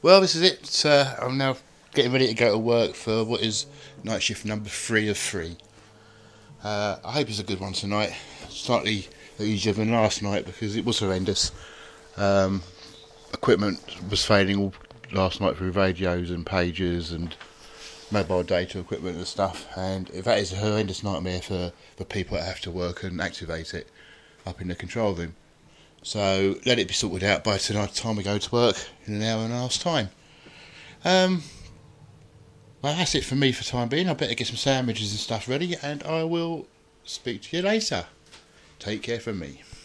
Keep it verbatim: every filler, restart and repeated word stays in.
Well, this is it. Uh, I'm now getting ready to go to work for what is night shift number three of three. Uh, I hope it's a good one tonight. Slightly easier than last night because it was horrendous. Um, equipment was failing all last night through radios and pagers and mobile data equipment and stuff. And that is a horrendous nightmare for the people that have to work and activate it up in the control room. So let it be sorted out by tonight time we go to work in an hour and a half's time. Um, well, that's it for me for the time being. I better get some sandwiches and stuff ready, and I will speak to you later. Take care from me.